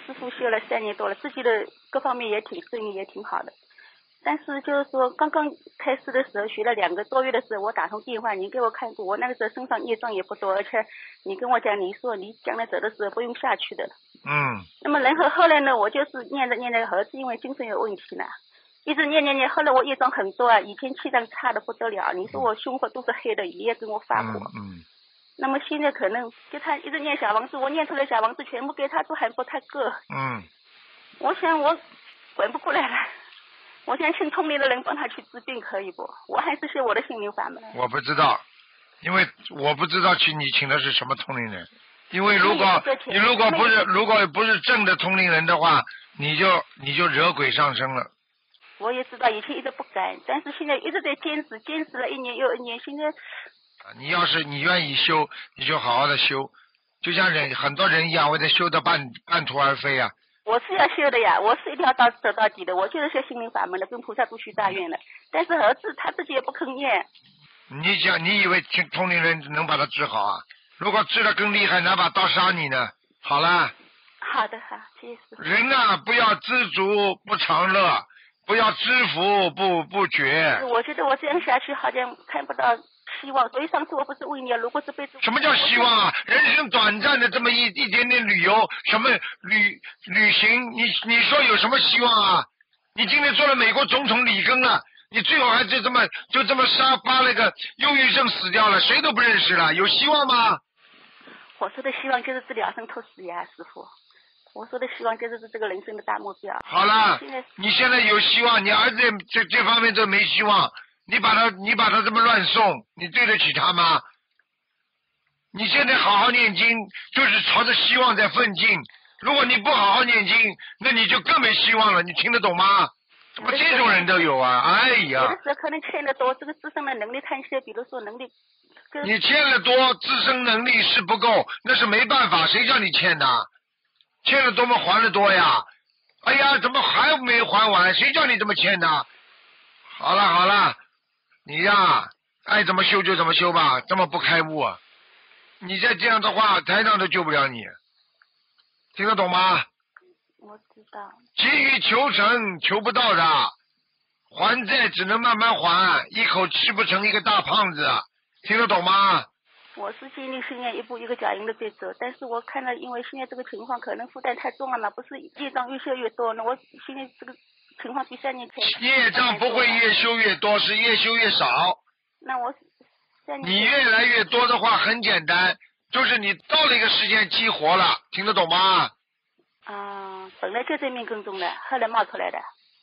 师傅修了3年多了，自己的各方面也挺顺利，也挺好的。但是就是说，刚刚开始的时候，学了2个多月的时候，我打通电话，您给我看过，我那个时候身上业障也不多，而且你跟我讲，你说你将来走的时候不用下去的。那么然后后来呢，我就是念着念着，儿子因为精神有问题呢，一直念，后来我业障很多啊，以前气场差的不得了，你说我胸口都是黑的，爷爷跟我发火。那么现在可能就他一直念小房子，我念出来小房子全部给他都还不太够。我想我管不过来了，我想请聪明的人帮他去治病，可以不？我还是学我的心灵法门。 我不知道，因为我不知道你请的是什么通灵人，因为如果不是正的通灵人的话，你就惹鬼上身了。 我也知道以前一直不敢，但是现在一直在坚持了1年又1年，现在。 你要是你愿意修，你就好好的修，就像很多人一样，我得修得半途而废啊。 我是要修的呀，我是一定要走到底的，我就是学心灵法门的，跟菩萨都许大愿的。但是儿子他自己也不肯念。 你以为通灵人能把他治好啊？如果治得更厉害，拿把刀杀你呢？好了。 好的，好，谢谢师父。 人啊，不要知足不常乐，不要知福不觉。 我觉得我这样下去好像看不到希望，所以上次我不是问你，如果这辈子什么叫希望啊？人生短暂的这么一点点旅游，什么旅行，你说有什么希望啊？你今天做了美国总统里根了，你最后还就这么发了个忧郁症死掉了，谁都不认识了，有希望吗？ 我说的希望就是治疗生脱死呀，师父。我说的希望就是这个人生的大目标。 好了，你现在有希望，你儿子这方面都没希望。你把他这么乱送，你对得起他吗？你现在好好念经，就是朝着希望在奋进。如果你不好好念经，那你就更没希望了。你听得懂吗？怎么这种人都有啊？哎呀！ 有的时候可能欠得多，这个自身的能力看些，比如说能力。 你欠了多，自身能力是不够，那是没办法，谁叫你欠的？欠了多么还的多呀？哎呀，怎么还没还完？谁叫你这么欠的？好了。你呀，爱怎么修就怎么修吧，这么不开悟啊！你再这样的话，台长都救不了你，听得懂吗？ 我知道。 急于求成，求不到的，还债只能慢慢还，一口吃不成一个大胖子，听得懂吗？ 我是尽力训练，一步一个脚印的在走，但是我看到，因为现在这个情况可能负担太重了嘛，不是业障越修越多，那我现在这个。情况比3年前。 业障不会越修越多，是越修越少。 那我你越来越多的话，很简单，就是你到了一个时间激活了，听得懂吗？ 本来就在命根中的，后来冒出来的。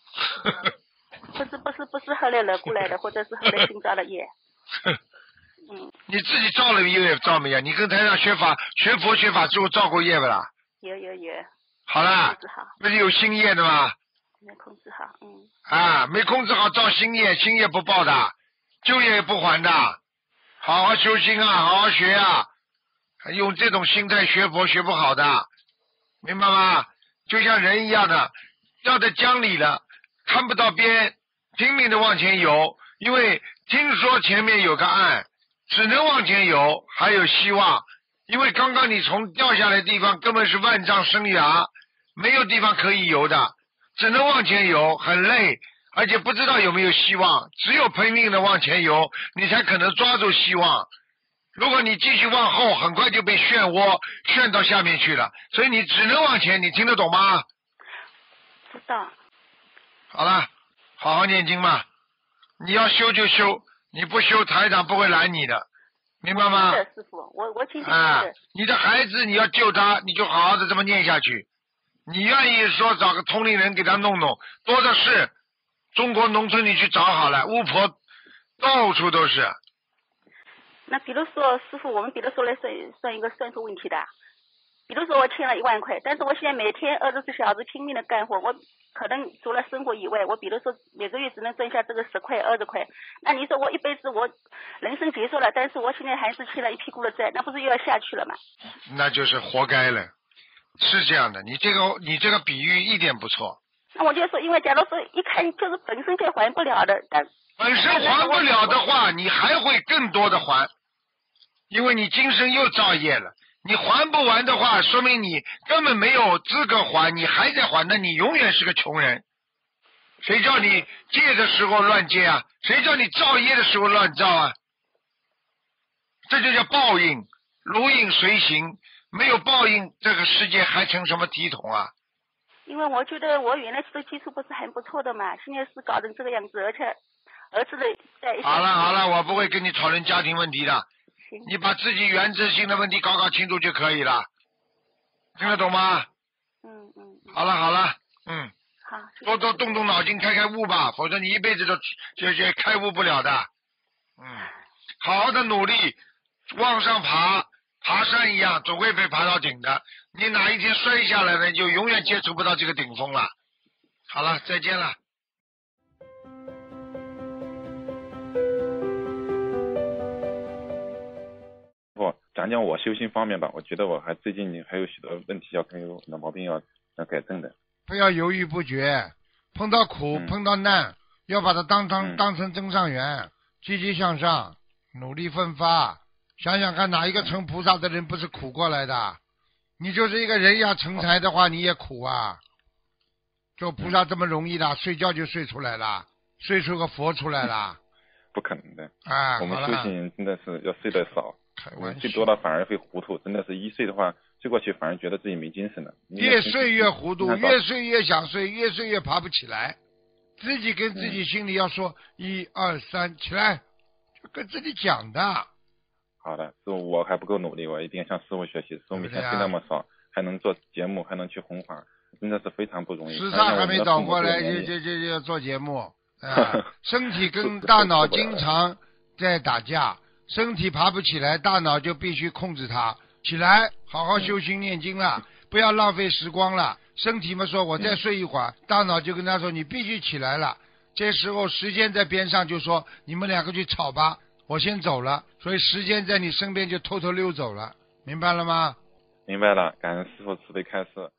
不是后来惹过来的，或者是后来新造的业。 你自己造了业造没有？你跟台上学佛学法之后造过业不啦？ 有。 好了，不是有新业的吗？ 没控制好， 没控制好造新业，新业不报的，旧业也不还的，好好修心啊，好好学啊，用这种心态学佛学不好的，明白吗？就像人一样的，掉在江里了，看不到边，拼命的往前游，因为听说前面有个岸，只能往前游，还有希望，因为刚刚你从掉下来的地方根本是万丈深崖，没有地方可以游的。只能往前游，很累，而且不知道有没有希望，只有拼命的往前游，你才可能抓住希望。如果你继续往后，很快就被漩涡旋到下面去了，所以你只能往前，你听得懂吗？ 知道。 好了，好好念经嘛，你要修就修，你不修台长不会拦你的，明白吗？ 是的，师父，我听听。 你的孩子你要救他，你就好好的这么念下去。你愿意说找个通灵人给他弄弄，多的是。中国农村你去找好了，巫婆到处都是。 那比如说师父，我们比如说来算一个算术问题的，比如说我欠了1万块，但是我现在每天24小时拼命的干活，我可能除了生活以外，我比如说每个月只能挣下这个10块20块，那你说我一辈子我人生结束了，但是我现在还是欠了一屁股的债，那不是又要下去了吗？ 那就是活该了。是这样的，你这个比喻一点不错。 那我就说，因为假如说一看就是本身就还不了的，但本身还不了的话，你还会更多的还，因为你今生又造业了， 你还不完的话，说明你根本没有资格还，你还在还，那你永远是个穷人。谁叫你借的时候乱借啊？谁叫你造业的时候乱造啊？这就叫报应，如影随形。没有报应，这个世界还成什么体统啊？ 因为我觉得我原来吃的基础不是很不错的嘛，现在是搞成这个样子，而且儿子的在。 好了，我不会跟你讨论家庭问题的， 行， 你把自己原则性的问题搞清楚就可以了，听得懂吗？好了， 好， 多动动脑筋，开悟吧，否则你一辈子都开悟不了的。好好的努力往上爬山一样，总会被爬到顶的。你哪一天摔下来了，就永远接触不到这个顶峰了。好了，再见了。 讲我修心方面吧，我觉得我最近还有许多问题有很多毛病要改正的。 不要犹豫不决，碰到苦碰到难，要把它当成增上缘，积极向上，努力奋发。想想看，哪一个成菩萨的人不是苦过来的？你就是一个人要成才的话，你也苦啊。做菩萨这么容易的，睡觉就睡出来了，睡出个佛出来了。 不可能的。 啊， 我们修行人真的是要睡得少， 我们睡多了反而会糊涂，真的是一睡的话，睡过去反而觉得自己没精神了。 越睡越糊涂，越睡越想睡，越睡越爬不起来。自己跟自己心里要说1、2、3起来，就跟自己讲的。 好的，我还不够努力，我一定向师傅学习。师傅每天睡那么少，还能做节目，还能去弘法，真的是非常不容易。 时差还没倒过来，就做节目。身体跟大脑经常在打架，身体爬不起来，大脑就必须控制它起来，好好修心念经了，不要浪费时光了。身体嘛说我再睡一会儿，大脑就跟他说你必须起来了。这时候时间在边上就说你们两个去吵吧，我先走了，所以时间在你身边就偷偷溜走了，明白了吗？ 明白了，感恩师父慈悲开示。